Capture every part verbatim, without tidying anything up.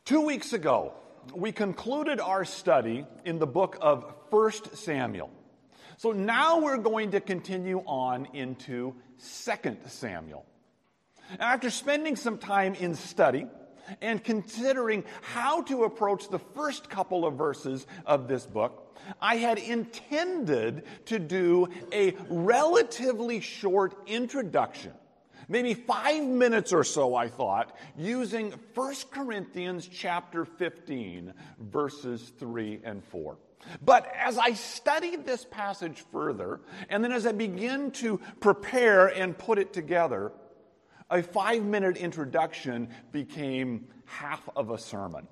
Two weeks ago, we concluded our study in the book of First Samuel. So now we're going to continue on into Second Samuel. After spending some time in study and considering how to approach the first couple of verses of this book, I had intended to do a relatively short introduction, maybe five minutes or so, I thought, using First Corinthians chapter fifteen, verses three and four. But as I studied this passage further, and then as I began to prepare and put it together, a five-minute introduction became half of a sermon.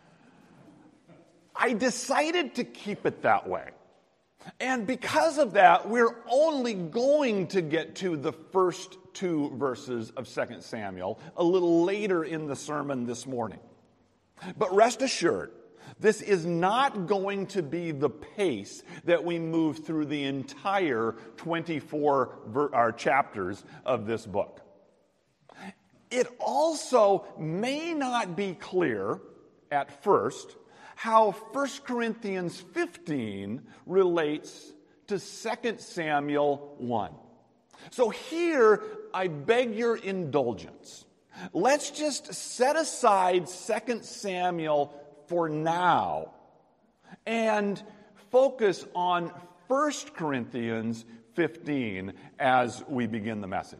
I decided to keep it that way. And because of that, we're only going to get to the first two verses of Second Samuel a little later in the sermon this morning. But rest assured, this is not going to be the pace that we move through the entire twenty-four ver- or chapters of this book. It also may not be clear at first how First Corinthians fifteen relates to Second Samuel one. So here, I beg your indulgence. Let's just set aside Second Samuel for now and focus on First Corinthians fifteen as we begin the message.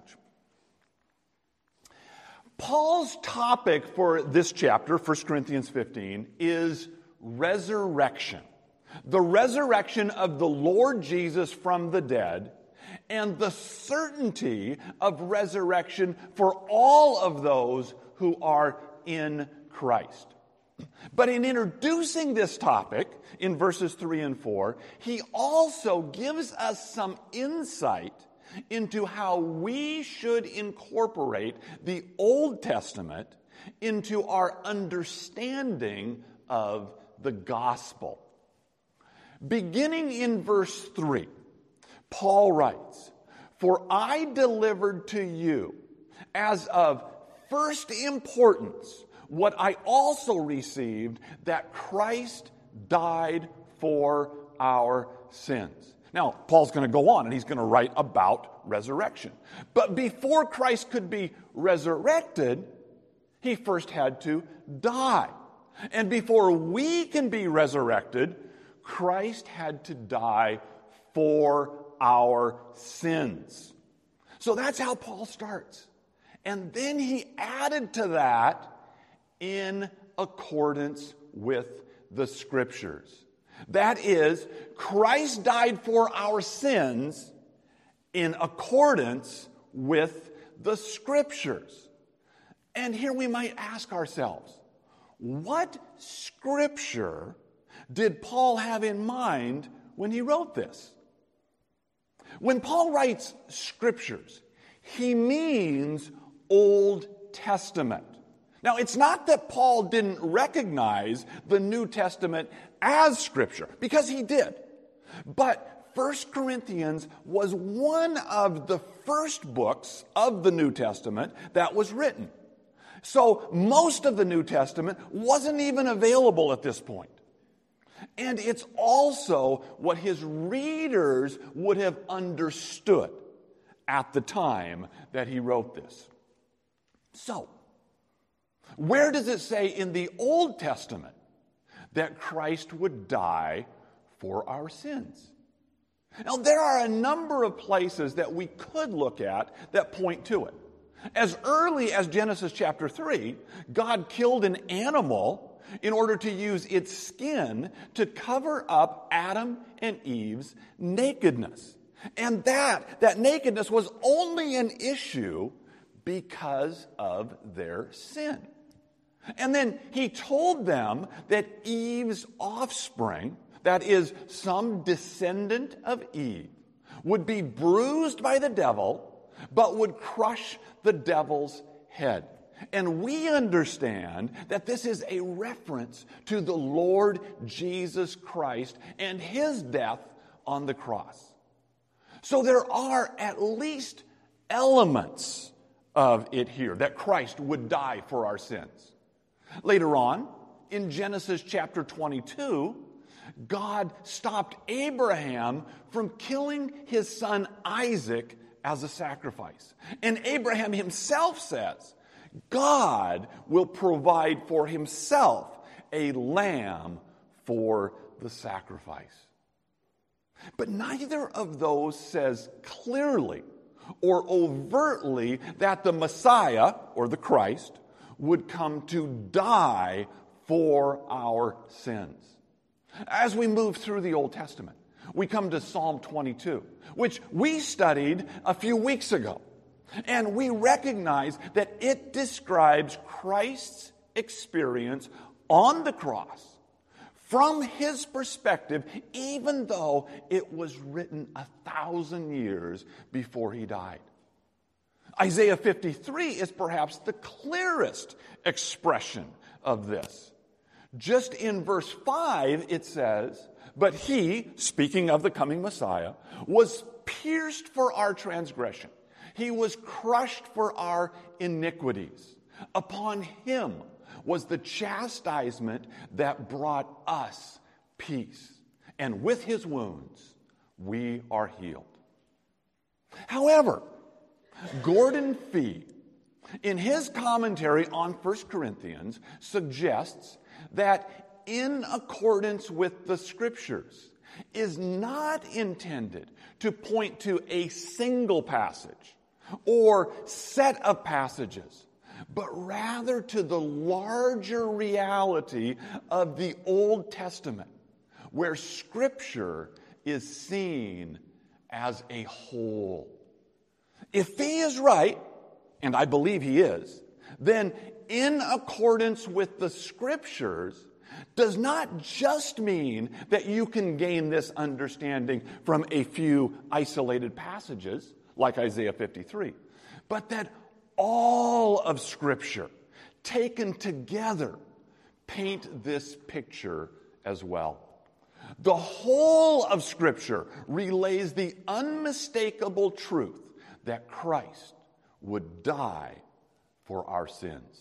Paul's topic for this chapter, First Corinthians fifteen, is resurrection. The resurrection of the Lord Jesus from the dead and the certainty of resurrection for all of those who are in Christ. But in introducing this topic in verses three and four, he also gives us some insight into how we should incorporate the Old Testament into our understanding of the gospel. Beginning in verse three, Paul writes, "For I delivered to you as of first importance what I also received, that Christ died for our sins." Now, Paul's going to go on and he's going to write about resurrection. But before Christ could be resurrected, he first had to die. And before we can be resurrected, Christ had to die for our sins. So that's how Paul starts. And then he added to that, in accordance with the Scriptures. That is, Christ died for our sins in accordance with the Scriptures. And here we might ask ourselves, what Scripture did Paul have in mind when he wrote this? When Paul writes Scriptures, he means Old Testament. Now, it's not that Paul didn't recognize the New Testament as Scripture, because he did. But First Corinthians was one of the first books of the New Testament that was written. So most of the New Testament wasn't even available at this point. And it's also what his readers would have understood at the time that he wrote this. So, where does it say in the Old Testament that Christ would die for our sins? Now, there are a number of places that we could look at that point to it. As early as Genesis chapter three, God killed an animal in order to use its skin to cover up Adam and Eve's nakedness. And that, that nakedness was only an issue because of their sin. And then he told them that Eve's offspring, that is, some descendant of Eve, would be bruised by the devil, but would crush the devil's head. And we understand that this is a reference to the Lord Jesus Christ and his death on the cross. So there are at least elements of it here, that Christ would die for our sins. Later on, in Genesis chapter twenty-two, God stopped Abraham from killing his son Isaac as a sacrifice. And Abraham himself says, God will provide for himself a lamb for the sacrifice. But neither of those says clearly or overtly that the Messiah, or the Christ, would come to die for our sins. As we move through the Old Testament, we come to Psalm twenty-two, which we studied a few weeks ago. And we recognize that it describes Christ's experience on the cross from his perspective, even though it was written a thousand years before he died. Isaiah fifty-three is perhaps the clearest expression of this. Just in verse five, it says, "But he," speaking of the coming Messiah, "was pierced for our transgression. He was crushed for our iniquities. Upon him was the chastisement that brought us peace. And with his wounds, we are healed." However, Gordon Fee, in his commentary on First Corinthians, suggests that in accordance with the Scriptures is not intended to point to a single passage or set of passages, but rather to the larger reality of the Old Testament, where Scripture is seen as a whole. If he is right, and I believe he is, then in accordance with the Scriptures does not just mean that you can gain this understanding from a few isolated passages, like Isaiah fifty-three, but that all of Scripture, taken together, paint this picture as well. The whole of Scripture relays the unmistakable truth that Christ would die for our sins.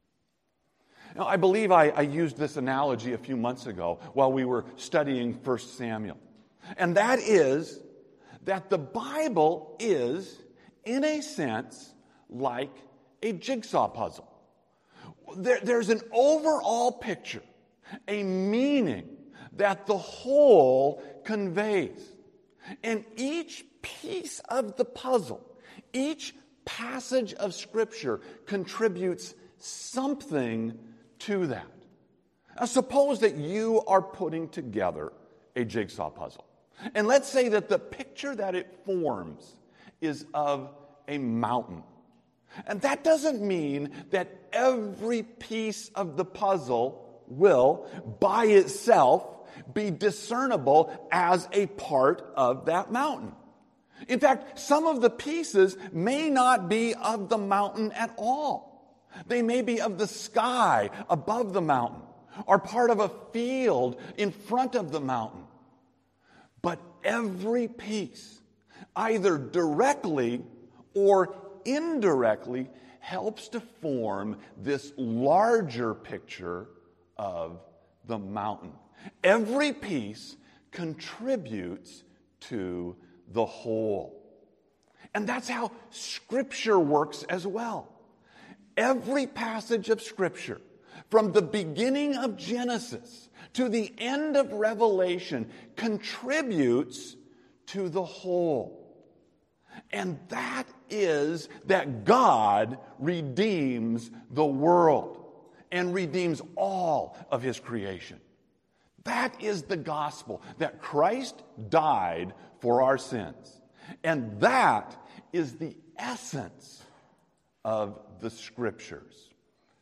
Now, I believe I, I used this analogy a few months ago while we were studying First Samuel. And that is that the Bible is, in a sense, like a jigsaw puzzle. There, there's an overall picture, a meaning that the whole conveys. And each piece of the puzzle, each passage of Scripture contributes something to that. Now, suppose that you are putting together a jigsaw puzzle. And let's say that the picture that it forms is of a mountain. And that doesn't mean that every piece of the puzzle will, by itself, be discernible as a part of that mountain. In fact, some of the pieces may not be of the mountain at all. They may be of the sky above the mountain, or part of a field in front of the mountain. But every piece, either directly or indirectly, helps to form this larger picture of the mountain. Every piece contributes to the whole. And that's how Scripture works as well. Every passage of Scripture, from the beginning of Genesis to the end of Revelation, contributes to the whole. And that is that God redeems the world and redeems all of his creation. That is the gospel, that Christ died for our sins. And that is the essence of the Scriptures.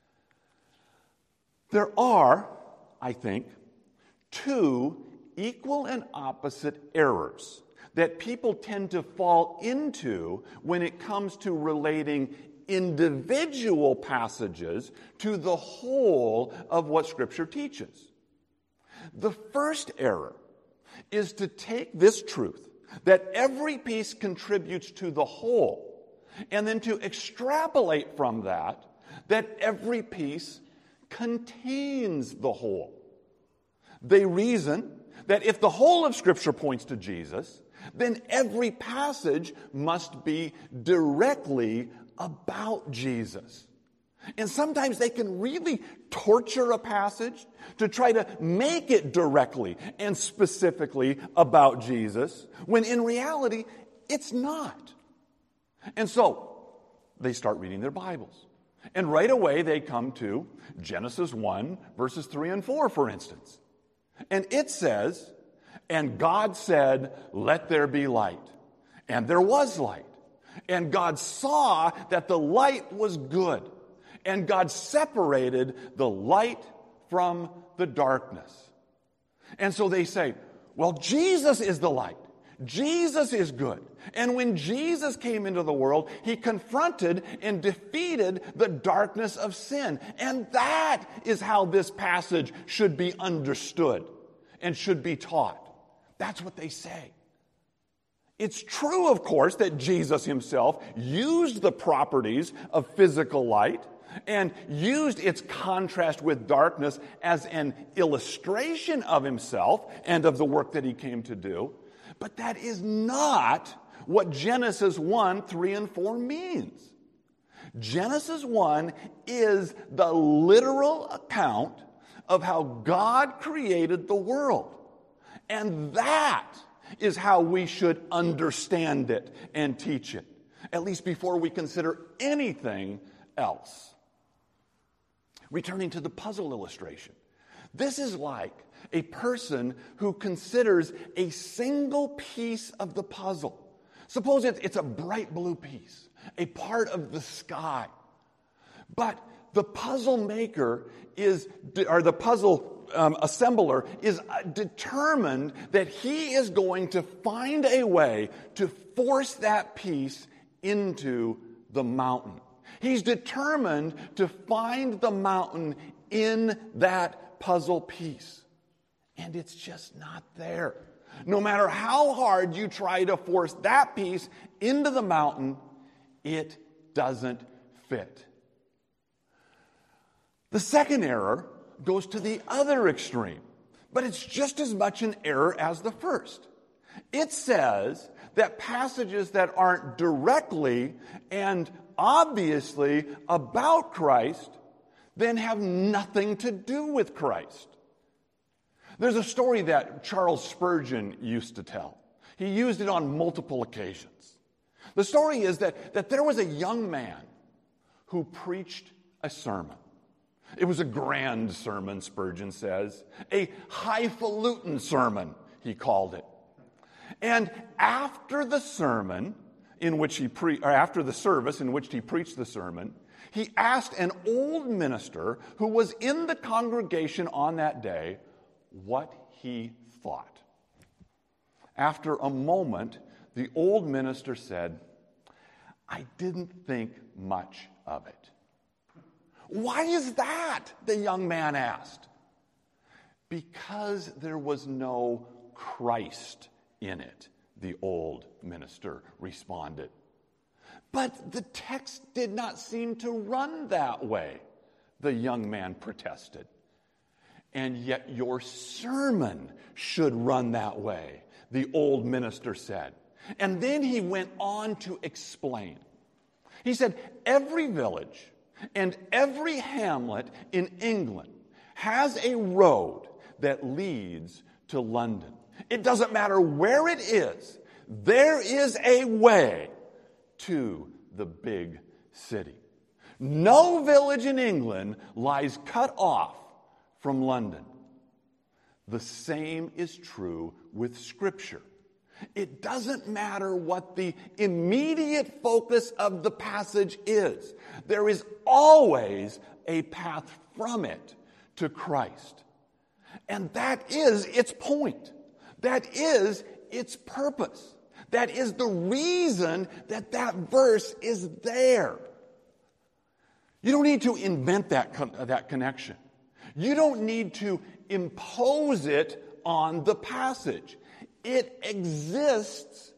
There are, I think, two equal and opposite errors that people tend to fall into when it comes to relating individual passages to the whole of what Scripture teaches. The first error is to take this truth, that every piece contributes to the whole, and then to extrapolate from that, that every piece contains the whole. They reason that if the whole of Scripture points to Jesus, then every passage must be directly about Jesus. And sometimes they can really torture a passage to try to make it directly and specifically about Jesus, when in reality, it's not. And so, they start reading their Bibles. And right away, they come to Genesis one, verses three and four, for instance. And it says, "And God said, 'Let there be light.' And there was light. And God saw that the light was good. And God separated the light from the darkness." And so they say, well, Jesus is the light. Jesus is good. And when Jesus came into the world, he confronted and defeated the darkness of sin. And that is how this passage should be understood and should be taught. That's what they say. It's true, of course, that Jesus himself used the properties of physical light and used its contrast with darkness as an illustration of himself and of the work that he came to do. But that is not what Genesis one, three, and four means. Genesis one is the literal account of how God created the world. And that is how we should understand it and teach it, at least before we consider anything else. Returning to the puzzle illustration, this is like a person who considers a single piece of the puzzle. Suppose it's a bright blue piece, a part of the sky. But the puzzle maker is, or the puzzle um, assembler is determined that he is going to find a way to force that piece into the mountain. He's determined to find the mountain in that puzzle piece. And it's just not there. No matter how hard you try to force that piece into the mountain, it doesn't fit. The second error goes to the other extreme, but it's just as much an error as the first. It says that passages that aren't directly and obviously about Christ then have nothing to do with Christ. There's a story that Charles Spurgeon used to tell. He used it on multiple occasions. The story is that, that there was a young man who preached a sermon. It was a grand sermon, Spurgeon says. A highfalutin sermon, he called it. And after the sermon, in which he pre- or after the service in which he preached the sermon, he asked an old minister who was in the congregation on that day what he thought. After a moment, the old minister said, "I didn't think much of it." "Why is that?" the young man asked. "Because there was no Christ in it," the old minister responded. "But the text did not seem to run that way," the young man protested. "And yet your sermon should run that way," the old minister said. And then he went on to explain. He said, every village and every hamlet in England has a road that leads to London. It doesn't matter where it is, there is a way to the big city. No village in England lies cut off from London. The same is true with Scripture. It doesn't matter what the immediate focus of the passage is. There is always a path from it to Christ. And that is its point. That is its purpose. That is the reason that that verse is there. You don't need to invent that, con- that connection. You don't need to impose it on the passage. It exists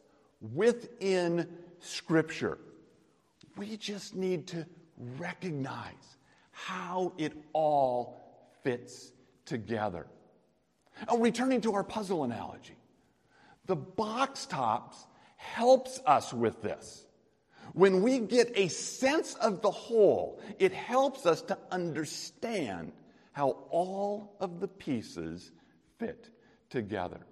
within Scripture. We just need to recognize how it all fits together. Now, returning to our puzzle analogy, the box tops helps us with this. When we get a sense of the whole, it helps us to understand how all of the pieces fit together.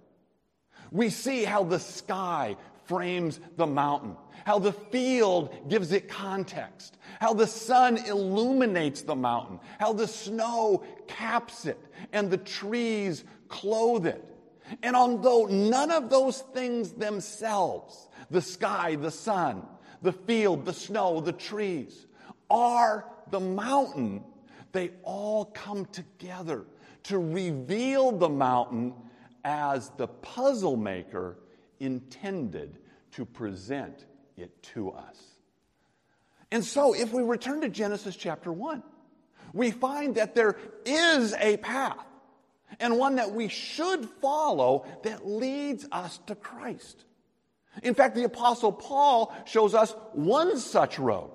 We see how the sky frames the mountain, how the field gives it context, how the sun illuminates the mountain, how the snow caps it, and the trees clothe it. And although none of those things themselves, the sky, the sun, the field, the snow, the trees, are the mountain, they all come together to reveal the mountain as the puzzle maker intended to present it to us. And so, if we return to Genesis chapter one, we find that there is a path, and one that we should follow, that leads us to Christ. In fact, the Apostle Paul shows us one such road.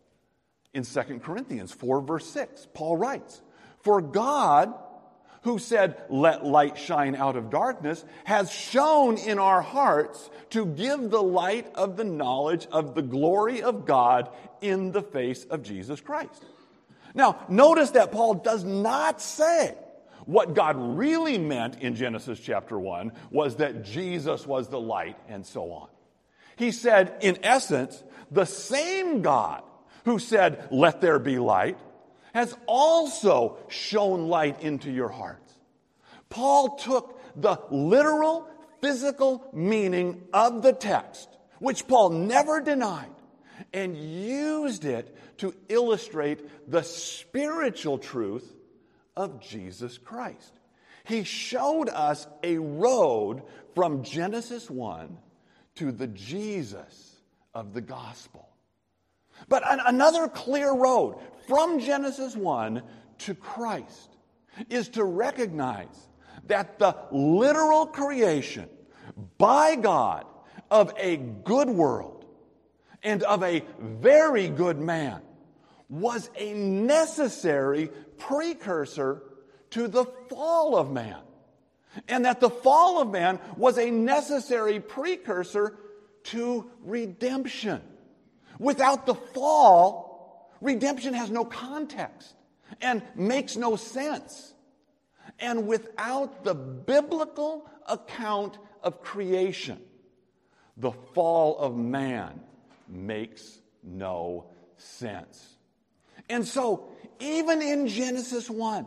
In Second Corinthians four, verse six, Paul writes, "For God, who said, 'Let light shine out of darkness,' has shone in our hearts to give the light of the knowledge of the glory of God in the face of Jesus Christ." Now, notice that Paul does not say what God really meant in Genesis chapter one was that Jesus was the light and so on. He said, in essence, the same God who said, "Let there be light," has also shown light into your hearts. Paul took the literal, physical meaning of the text, which Paul never denied, and used it to illustrate the spiritual truth of Jesus Christ. He showed us a road from Genesis one to the Jesus of the gospel. But an, another clear road from Genesis one to Christ is to recognize that the literal creation by God of a good world and of a very good man was a necessary precursor to the fall of man. And that the fall of man was a necessary precursor to redemption. Without the fall, redemption has no context and makes no sense. And without the biblical account of creation, the fall of man makes no sense. And so, even in Genesis one,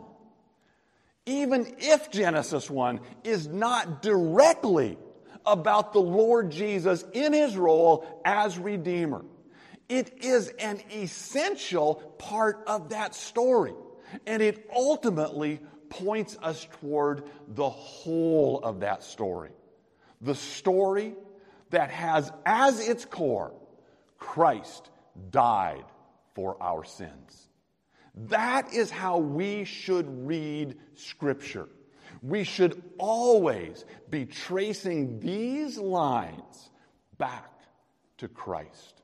even if Genesis one is not directly about the Lord Jesus in his role as Redeemer, it is an essential part of that story. And it ultimately points us toward the whole of that story. The story that has as its core, Christ died for our sins. That is how we should read Scripture. We should always be tracing these lines back to Christ.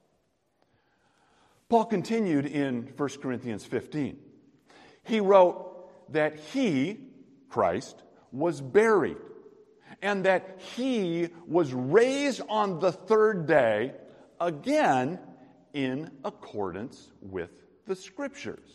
Paul continued in First Corinthians fifteen. He wrote that he, Christ, was buried, and that he was raised on the third day, again in accordance with the Scriptures.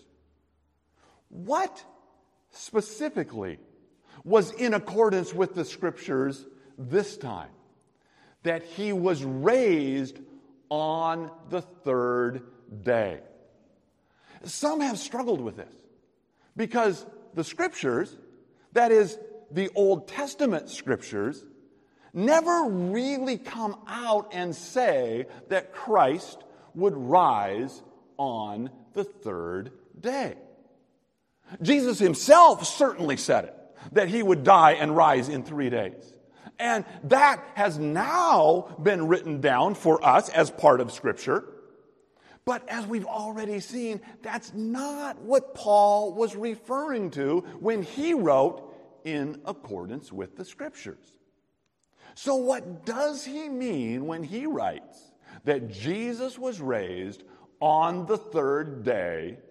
What specifically was in accordance with the Scriptures this time? That he was raised on the third day. Some have struggled with this because the Scriptures, that is, the Old Testament Scriptures, never really come out and say that Christ would rise on the third day. Jesus himself certainly said it, that he would die and rise in three days. And that has now been written down for us as part of Scripture. But as we've already seen, that's not what Paul was referring to when he wrote in accordance with the Scriptures. So what does he mean when he writes that Jesus was raised on the third day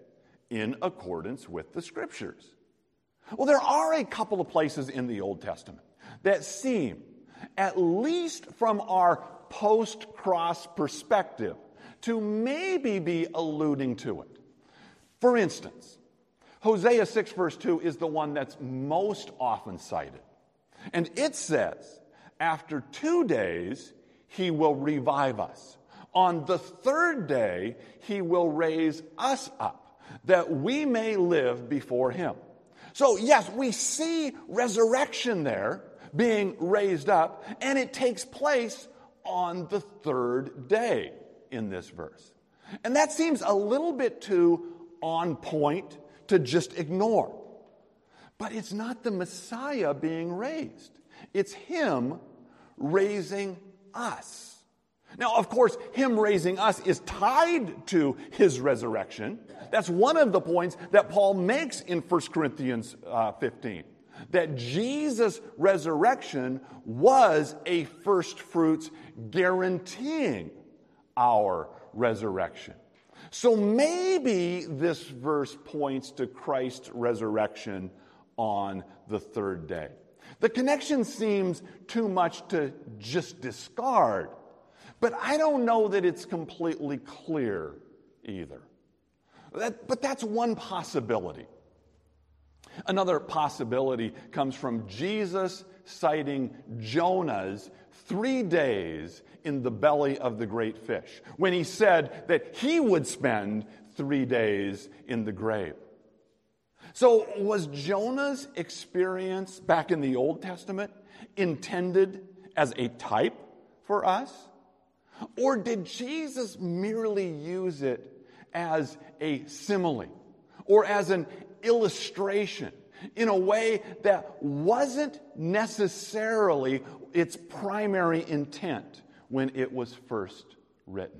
in accordance with the Scriptures? Well, there are a couple of places in the Old Testament that seem, at least from our post-cross perspective, to maybe be alluding to it. For instance, Hosea six verse two is the one that's most often cited. And it says, after two days, he will revive us. On the third day, he will raise us up, that we may live before him. So yes, we see resurrection there, being raised up, and it takes place on the third day in this verse. And that seems a little bit too on point to just ignore. But it's not the Messiah being raised. It's him raising us. Now, of course, him raising us is tied to his resurrection. That's one of the points that Paul makes in First Corinthians uh, fifteen. That Jesus' resurrection was a first fruits guaranteeing our resurrection. So maybe this verse points to Christ's resurrection on the third day. The connection seems too much to just discard, but I don't know that it's completely clear either. That, but that's one possibility. Another possibility comes from Jesus citing Jonah's three days in the belly of the great fish, when he said that he would spend three days in the grave. So was Jonah's experience back in the Old Testament intended as a type for us? Or did Jesus merely use it as a simile or as an illustration in a way that wasn't necessarily its primary intent when it was first written?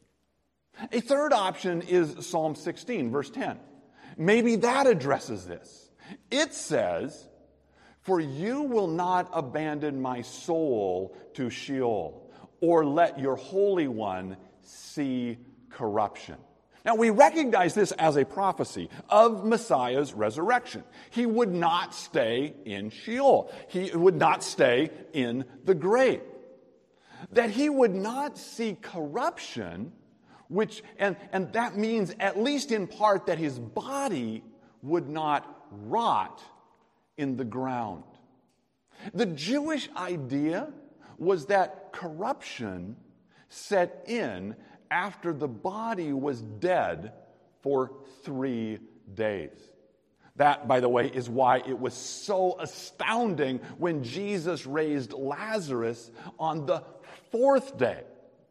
A third option is Psalm sixteen, verse ten. Maybe that addresses this. It says, "For you will not abandon my soul to Sheol, or let your Holy One see corruption." Now, we recognize this as a prophecy of Messiah's resurrection. He would not stay in Sheol. He would not stay in the grave. That he would not see corruption, which and, and that means, at least in part, that his body would not rot in the ground. The Jewish idea was that corruption set in after the body was dead for three days. That, by the way, is why it was so astounding when Jesus raised Lazarus on the fourth day.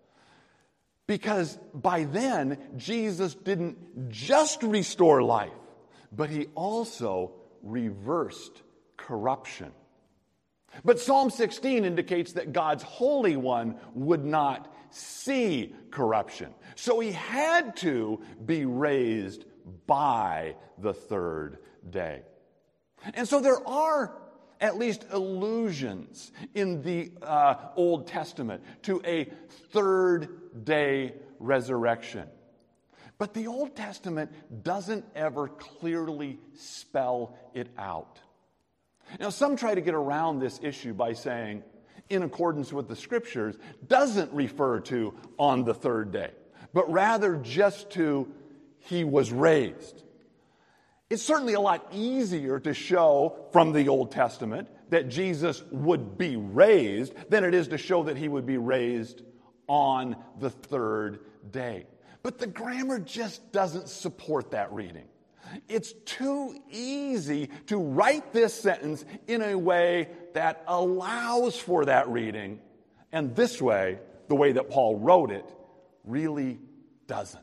Because by then, Jesus didn't just restore life, but he also reversed corruption. But Psalm sixteen indicates that God's Holy One would not see corruption. So he had to be raised by the third day. And so there are at least allusions in the uh, Old Testament to a third day resurrection. But the Old Testament doesn't ever clearly spell it out. Now, some try to get around this issue by saying, in accordance with the Scriptures, doesn't refer to on the third day, but rather just to he was raised. It's certainly a lot easier to show from the Old Testament that Jesus would be raised than it is to show that he would be raised on the third day. But the grammar just doesn't support that reading. It's too easy to write this sentence in a way that allows for that reading, and this way, the way that Paul wrote it, really doesn't.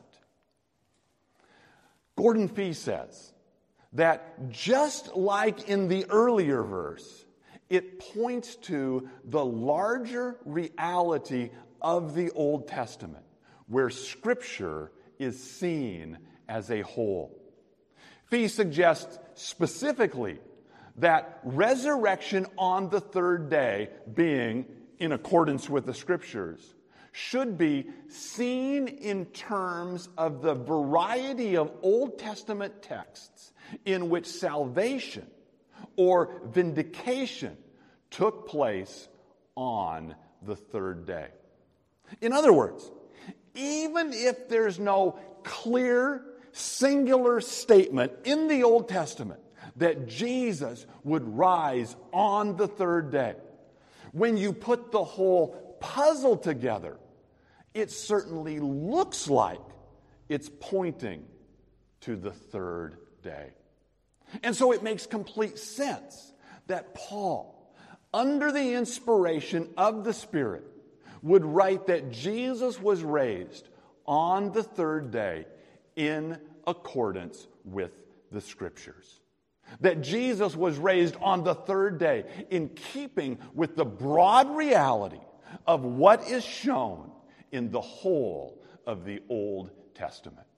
Gordon Fee says that just like in the earlier verse, it points to the larger reality of the Old Testament, where Scripture is seen as a whole. Fee suggests specifically that resurrection on the third day, being in accordance with the Scriptures, should be seen in terms of the variety of Old Testament texts in which salvation or vindication took place on the third day. In other words, even if there's no clear, singular statement in the Old Testament that Jesus would rise on the third day, when you put the whole puzzle together, it certainly looks like it's pointing to the third day. And so it makes complete sense that Paul, under the inspiration of the Spirit, would write that Jesus was raised on the third day in accordance with the Scriptures. That Jesus was raised on the third day in keeping with the broad reality of what is shown in the whole of the Old Testament.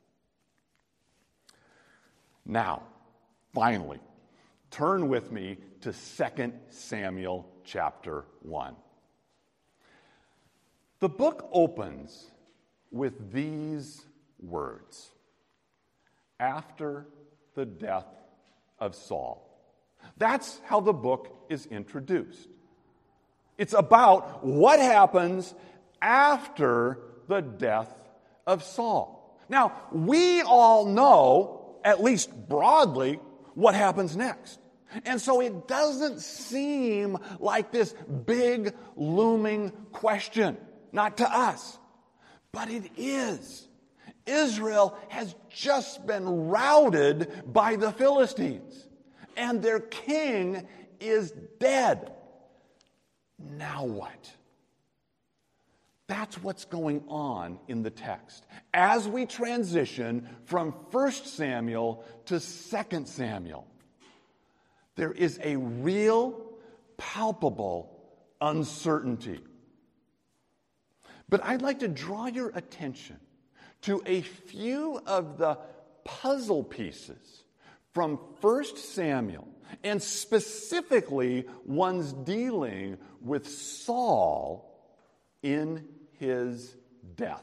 Now, finally, turn with me to Second Samuel chapter one. The book opens with these words: after the death of Saul. That's how the book is introduced. It's about what happens after the death of Saul. Now, we all know, at least broadly, what happens next. And so it doesn't seem like this big, looming question, not to us. But it is. Israel has just been routed by the Philistines, and their king is dead. Now what? That's what's going on in the text as we transition from First Samuel to Second Samuel. There is a real, palpable uncertainty. But I'd like to draw your attention to a few of the puzzle pieces from First Samuel, and specifically ones dealing with Saul in his death.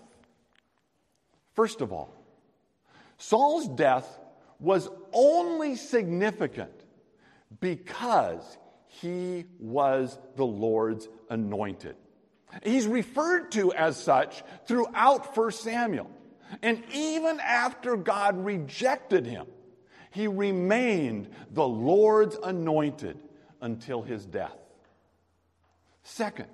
First of all, Saul's death was only significant because he was the Lord's anointed. He's referred to as such throughout First Samuel. And even after God rejected him, he remained the Lord's anointed until his death. Second,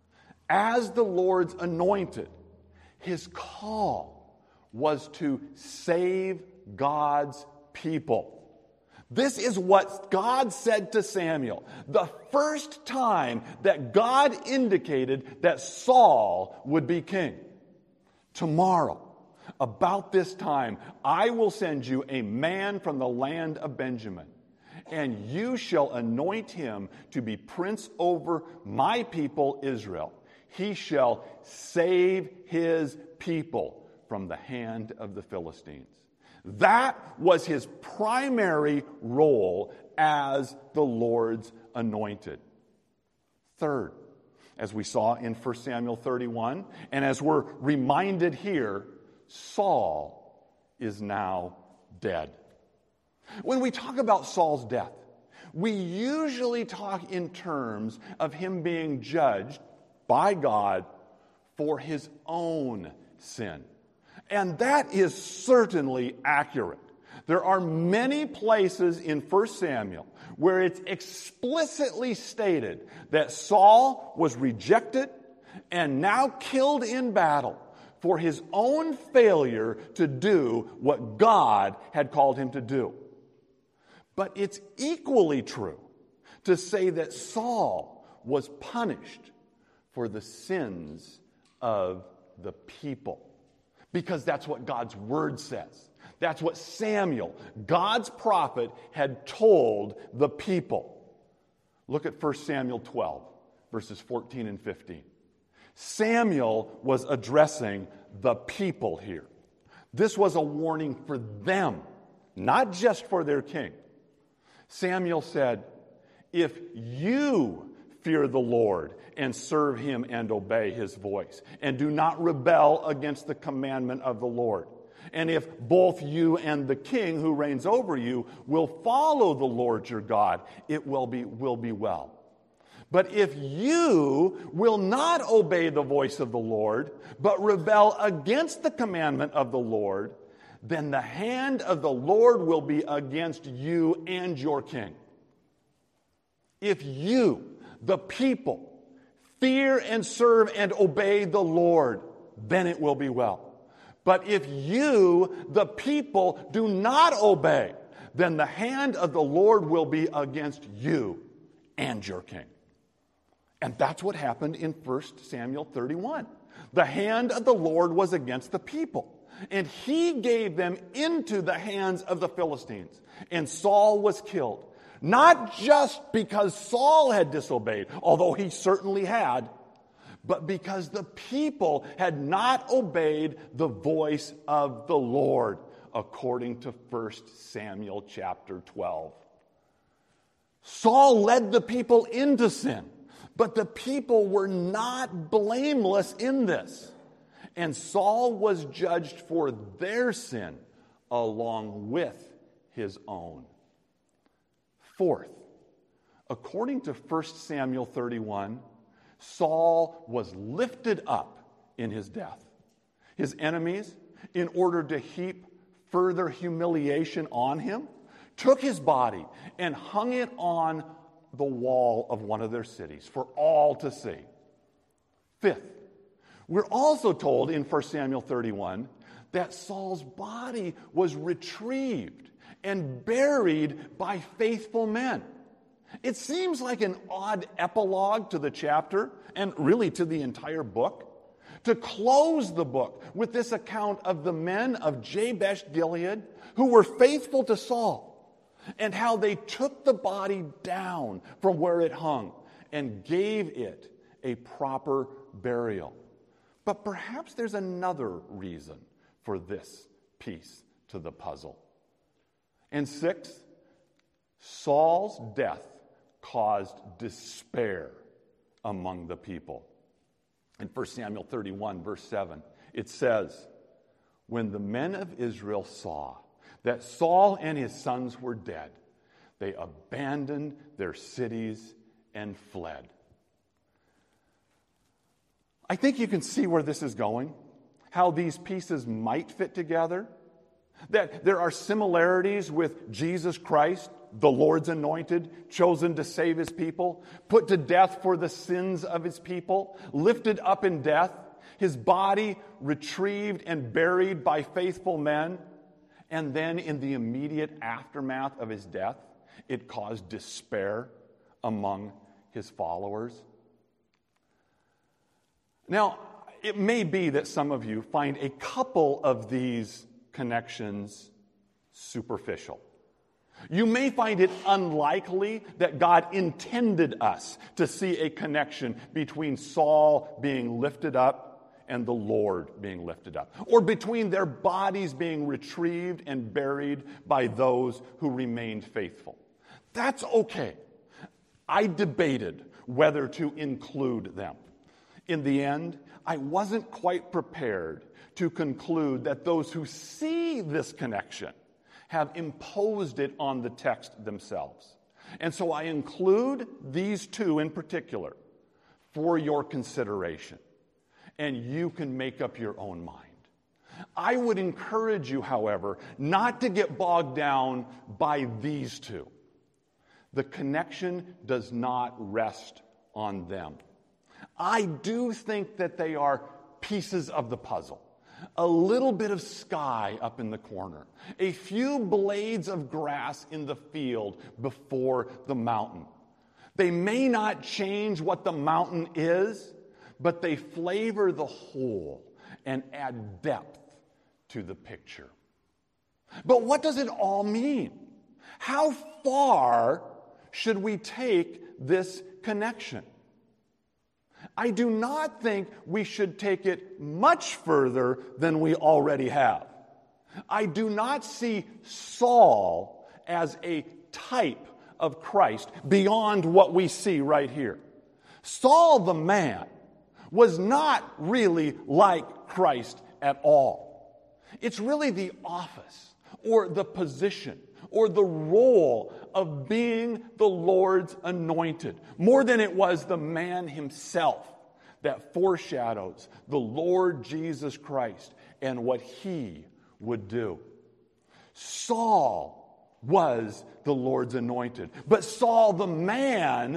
as the Lord's anointed, his call was to save God's people. This is what God said to Samuel. The first time that God indicated that Saul would be king. Tomorrow, about this time, I will send you a man from the land of Benjamin, and you shall anoint him to be prince over my people Israel. He shall save his people from the hand of the Philistines. That was his primary role as the Lord's anointed. Third, as we saw in First Samuel thirty-one, and as we're reminded here, Saul is now dead. When we talk about Saul's death, we usually talk in terms of him being judged by God for his own sin. And that is certainly accurate. There are many places in First Samuel where it's explicitly stated that Saul was rejected and now killed in battle for his own failure to do what God had called him to do. But it's equally true to say that Saul was punished for the sins of the people. Because that's what God's word says. That's what Samuel, God's prophet, had told the people. Look at First Samuel twelve, verses fourteen and fifteen. Samuel was addressing the people here. This was a warning for them, not just for their king. Samuel said, if you fear the Lord and serve him and obey his voice, and do not rebel against the commandment of the Lord. And if both you and the king who reigns over you will follow the Lord your God, it will be, will be well. But if you will not obey the voice of the Lord, but rebel against the commandment of the Lord, then the hand of the Lord will be against you and your king. If you, the people, fear and serve and obey the Lord, then it will be well. But if you, the people, do not obey, then the hand of the Lord will be against you and your king. And that's what happened in First Samuel thirty-one. The hand of the Lord was against the people, and he gave them into the hands of the Philistines. And Saul was killed, not just because Saul had disobeyed, although he certainly had, but because the people had not obeyed the voice of the Lord, according to First Samuel chapter twelve. Saul led the people into sin, but the people were not blameless in this. And Saul was judged for their sin along with his own. Fourth, according to First Samuel thirty-one, Saul was lifted up in his death. His enemies, in order to heap further humiliation on him, took his body and hung it on the wall of one of their cities for all to see. Fifth, we're also told in First Samuel thirty-one that Saul's body was retrieved and buried by faithful men. It seems like an odd epilogue to the chapter, and really to the entire book, to close the book with this account of the men of Jabesh Gilead who were faithful to Saul, and how they took the body down from where it hung and gave it a proper burial. But perhaps there's another reason for this piece to the puzzle. And sixth, Saul's death caused despair among the people. In First Samuel thirty-one, verse seven, it says, "When the men of Israel saw that Saul and his sons were dead, they abandoned their cities and fled." I think you can see where this is going, how these pieces might fit together, that there are similarities with Jesus Christ, the Lord's anointed, chosen to save his people, put to death for the sins of his people, lifted up in death, his body retrieved and buried by faithful men, and then in the immediate aftermath of his death, it caused despair among his followers. Now, it may be that some of you find a couple of these connections superficial. You may find it unlikely that God intended us to see a connection between Saul being lifted up and the Lord being lifted up, or between their bodies being retrieved and buried by those who remained faithful. That's okay. I debated whether to include them. In the end, I wasn't quite prepared to conclude that those who see this connection have imposed it on the text themselves. And so I include these two in particular for your consideration, and you can make up your own mind. I would encourage you, however, not to get bogged down by these two. The connection does not rest on them. I do think that they are pieces of the puzzle. A little bit of sky up in the corner, a few blades of grass in the field before the mountain. They may not change what the mountain is, but they flavor the whole and add depth to the picture. But what does it all mean? How far should we take this connection? I do not think we should take it much further than we already have. I do not see Saul as a type of Christ beyond what we see right here. Saul the man was not really like Christ at all. It's really the office or the position or the role of being the Lord's anointed, more than it was the man himself, that foreshadows the Lord Jesus Christ and what he would do. Saul was the Lord's anointed, but Saul the man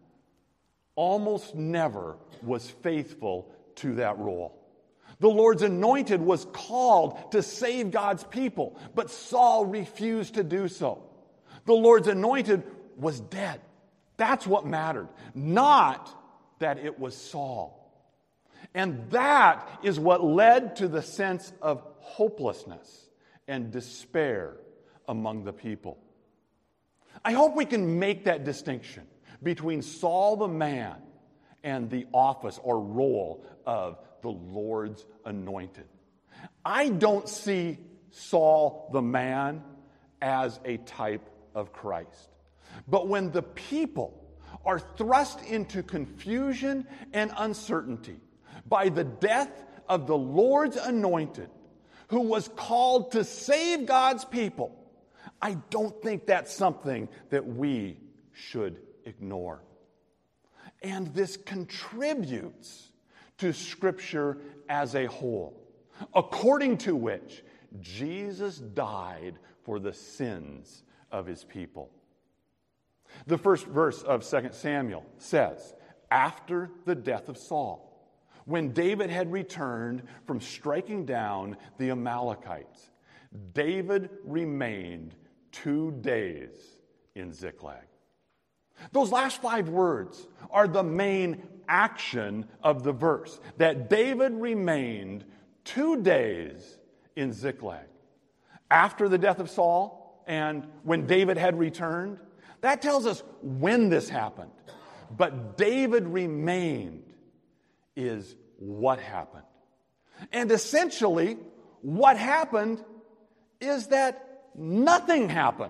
almost never was faithful to that role. The Lord's anointed was called to save God's people, but Saul refused to do so. The Lord's anointed was dead. That's what mattered, not that it was Saul. And that is what led to the sense of hopelessness and despair among the people. I hope we can make that distinction between Saul the man and the office or role of the Lord's anointed. I don't see Saul the man as a type of Christ. But when the people are thrust into confusion and uncertainty by the death of the Lord's anointed, who was called to save God's people, I don't think that's something that we should ignore. And this contributes to Scripture as a whole, according to which Jesus died for the sins of his people. The first verse of Second Samuel says, after the death of Saul, when David had returned from striking down the Amalekites, David remained two days in Ziklag. Those last five words are the main action of the verse, that David remained two days in Ziklag. After the death of Saul and when David had returned, that tells us when this happened. But David remained is what happened. And essentially, what happened is that nothing happened.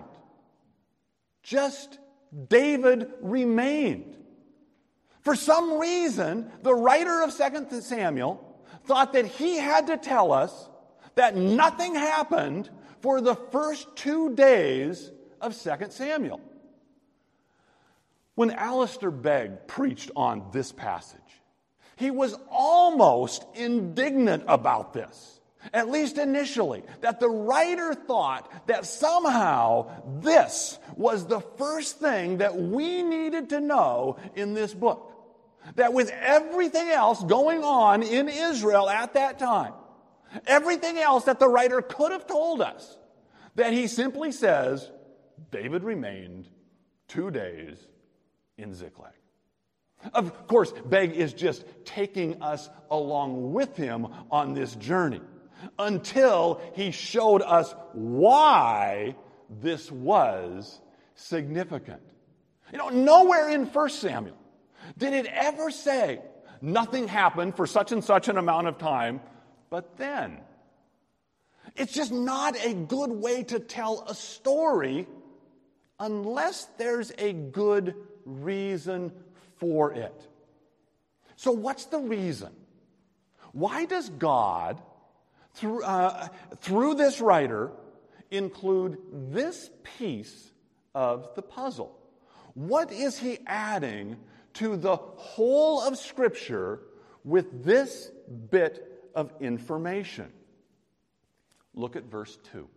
Just David remained. For some reason, the writer of Second Samuel thought that he had to tell us that nothing happened for the first two days of Second Samuel. When Alistair Begg preached on this passage, he was almost indignant about this, at least initially, that the writer thought that somehow this was the first thing that we needed to know in this book. That with everything else going on in Israel at that time, everything else that the writer could have told us, that he simply says, David remained two days in Ziklag. Of course, Begg is just taking us along with him on this journey until he showed us why this was significant. You know, nowhere in First Samuel did it ever say nothing happened for such and such an amount of time, but then. It's just not a good way to tell a story unless there's a good reason for it. So what's the reason? Why does God, through, uh, through this writer, include this piece of the puzzle? What is he adding to the whole of Scripture with this bit of information? Look at verse two.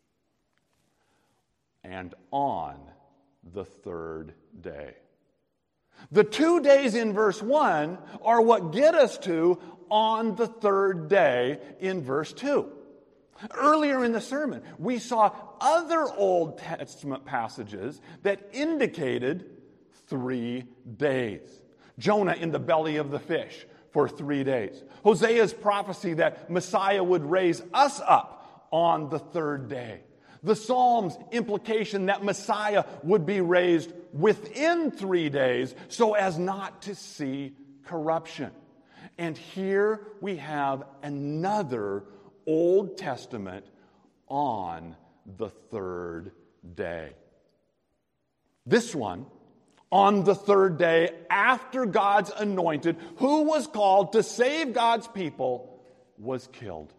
And on the third day. The two days in verse one are what get us to on the third day in verse two. Earlier in the sermon, we saw other Old Testament passages that indicated three days. Jonah in the belly of the fish for three days. Hosea's prophecy that Messiah would raise us up on the third day. The Psalms' implication that Messiah would be raised within three days so as not to see corruption. And here we have another Old Testament on the third day. This one on the third day after God's anointed, who was called to save God's people, was killed.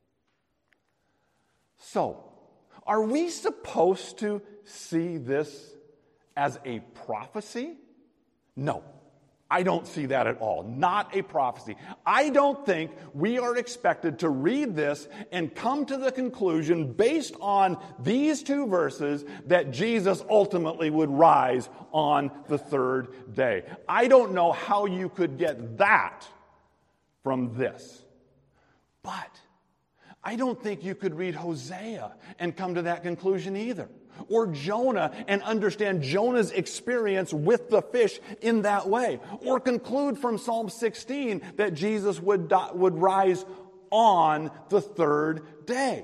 So, are we supposed to see this as a prophecy? No, I don't see that at all. Not a prophecy. I don't think we are expected to read this and come to the conclusion based on these two verses that Jesus ultimately would rise on the third day. I don't know how you could get that from this. But I don't think you could read Hosea and come to that conclusion either. Or Jonah and understand Jonah's experience with the fish in that way. Or conclude from Psalm sixteen that Jesus would, die, would rise on the third day.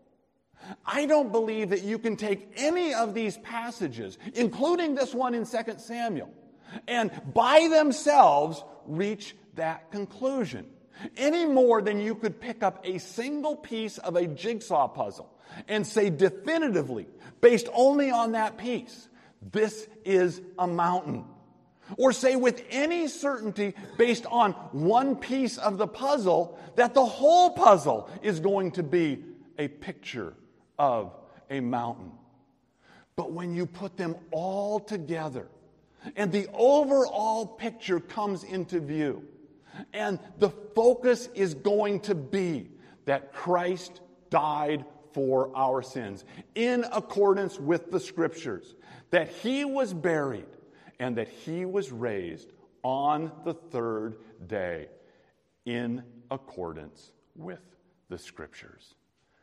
I don't believe that you can take any of these passages, including this one in Second Samuel, and by themselves reach that conclusion. Any more than you could pick up a single piece of a jigsaw puzzle and say definitively, based only on that piece, this is a mountain. Or say with any certainty, based on one piece of the puzzle, that the whole puzzle is going to be a picture of a mountain. But when you put them all together, and the overall picture comes into view, and the focus is going to be that Christ died for our sins in accordance with the Scriptures, that he was buried and that he was raised on the third day in accordance with the Scriptures.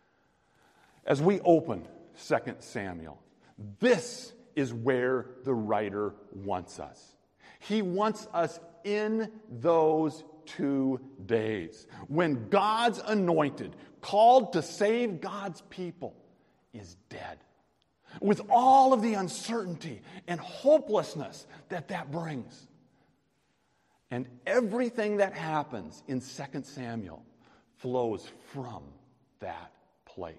As we open Second Samuel, this is where the writer wants us. He wants us in those two days when God's anointed, called to save God's people, is dead. With all of the uncertainty and hopelessness that that brings. And everything that happens in Second Samuel flows from that place.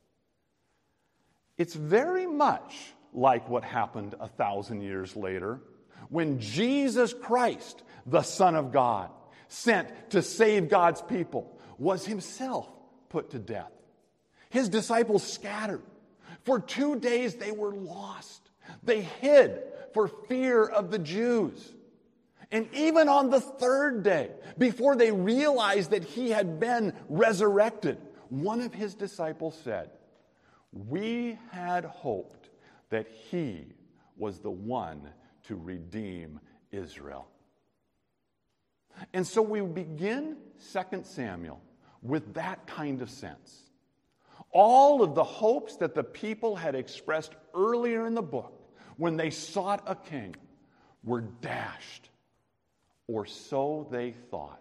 It's very much like what happened a thousand years later when Jesus Christ, the Son of God, sent to save God's people, was himself put to death. His disciples scattered. For two days they were lost. They hid for fear of the Jews. And even on the third day, before they realized that he had been resurrected, one of his disciples said, "We had hoped that he was the one to redeem Israel." And so we begin Second Samuel with that kind of sense. All of the hopes that the people had expressed earlier in the book when they sought a king were dashed, or so they thought.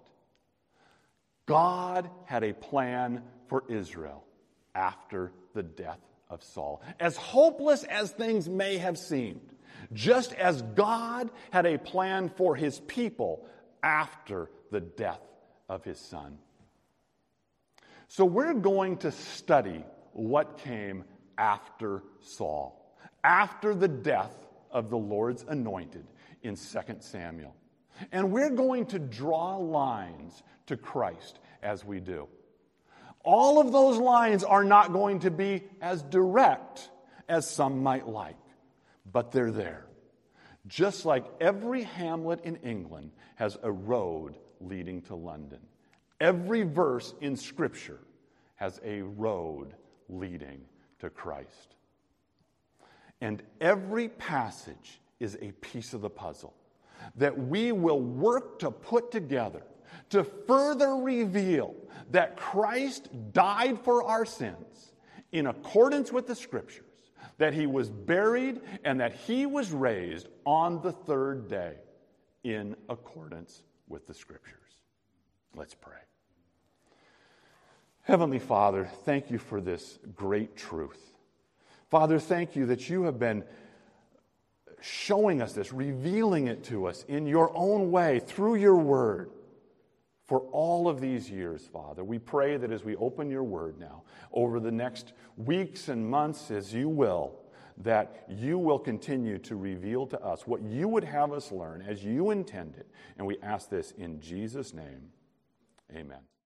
God had a plan for Israel after the death of Saul. As hopeless as things may have seemed, just as God had a plan for his people after the death of his son. So we're going to study what came after Saul, after the death of the Lord's anointed in Second Samuel. And we're going to draw lines to Christ as we do. All of those lines are not going to be as direct as some might like, but they're there. Just like every hamlet in England has a road leading to London. Every verse in Scripture has a road leading to Christ. And every passage is a piece of the puzzle that we will work to put together to further reveal that Christ died for our sins in accordance with the Scriptures, that he was buried, and that he was raised on the third day in accordance with the Scriptures. Let's pray. Heavenly Father, thank you for this great truth. Father, thank you that you have been showing us this, revealing it to us in your own way, through your word, for all of these years, Father. We pray that as we open your word now, over the next weeks and months, as you will, that you will continue to reveal to us what you would have us learn as you intended. And we ask this in Jesus' name. Amen.